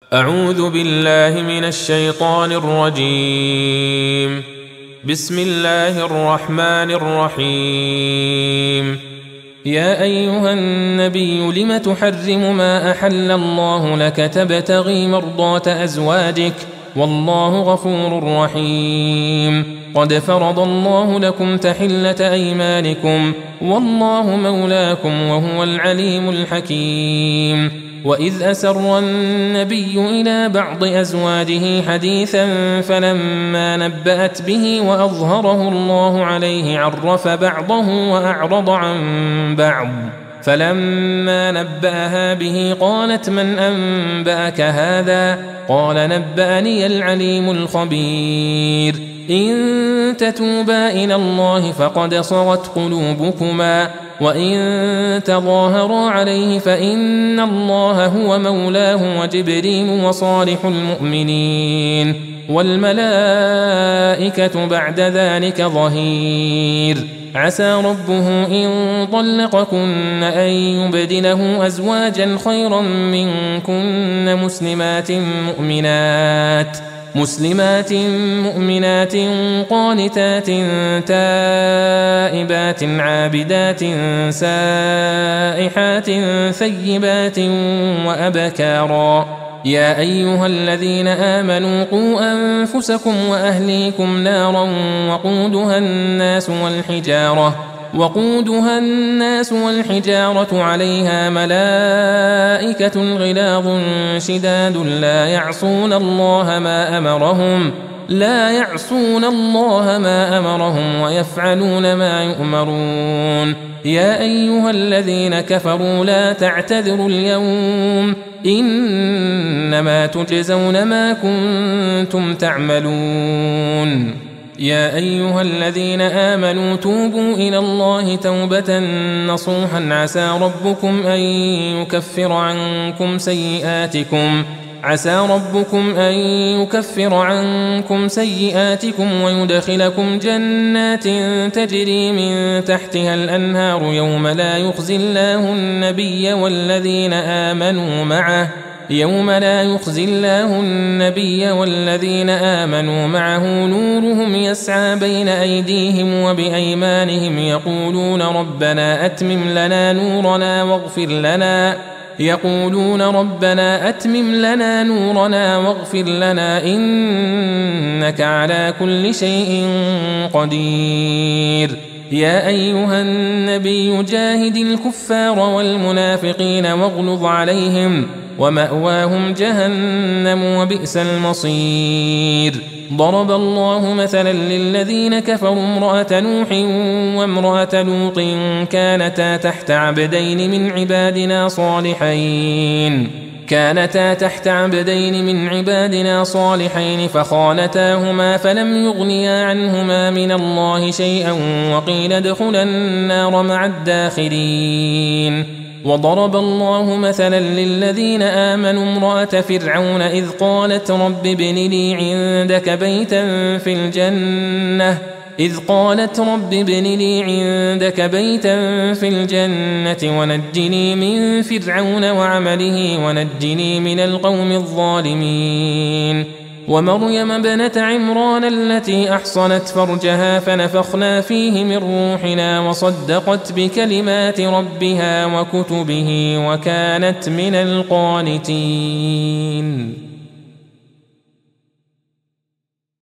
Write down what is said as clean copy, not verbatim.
أعوذ بالله من الشيطان الرجيم. بسم الله الرحمن الرحيم. يا أيها النبي لم تحرم ما أحل الله لك تبتغي مرضات أزواجك والله غفور رحيم. قد فرض الله لكم تحلة أيمانكم والله مولاكم وهو العليم الحكيم. وإذ أسر النبي إلى بعض أزواجه حديثا فلما نبأت به وأظهره الله عليه عرف بعضه وأعرض عن بعض. فلما نبأها به قالت من أنبأك هذا؟ قال نبأني العليم الخبير. إن تتوبا إلى الله فقد صغت قلوبكما وإن تظاهرا عليه فإن الله هو مولاه وجبريل وصالح المؤمنين والملائكة بعد ذلك ظهير. عسى ربه إن طلقكن أن يبدله أزواجا خيرا منكن مسلمات مؤمنات قانتات تائبات عابدات سائحات ثيبات وأبكارا. يا أيها الذين آمنوا قوا أنفسكم وأهليكم نارا وقودها الناس والحجارة عليها ملائكة غلاظ شداد لا يعصون الله ما أمرهم ويفعلون ما يؤمرون. يا أيها الذين كفروا لا تعتذروا اليوم إنما تجزون ما كنتم تعملون. يا أيها الذين آمنوا توبوا إلى الله توبة نصوحا عسى ربكم أن يكفر عنكم سيئاتكم ويدخلكم جنات تجري من تحتها الأنهار يوم لا يخزي الله النبي والذين آمنوا معه نورهم يسعى بين أيديهم وبأيمانهم يقولون ربنا أتمم لنا نورنا واغفر لنا إنك على كل شيء قدير. يا أيها النبي جاهد الكفار والمنافقين واغلظ عليهم ومأواهم جهنم وبئس المصير. ضرب الله مثلا للذين كفروا امرأة نوح وامرأة لوط كانتا تحت عبدين من عبادنا صالحين فخانتاهما فلم يغنيا عنهما من الله شيئا وقيل ادخلا النار مع الداخلين. وضرب الله مثلا للذين آمنوا امرأة فرعون إذ قالت رب ابن لي عندك بيتا في الجنة ونجني من فرعون وعمله ونجني من القوم الظالمين. ومريم ابنة عمران التي أحصنت فرجها فنفخنا فيه من روحنا وصدقت بكلمات ربها وكتبه وكانت من القانتين.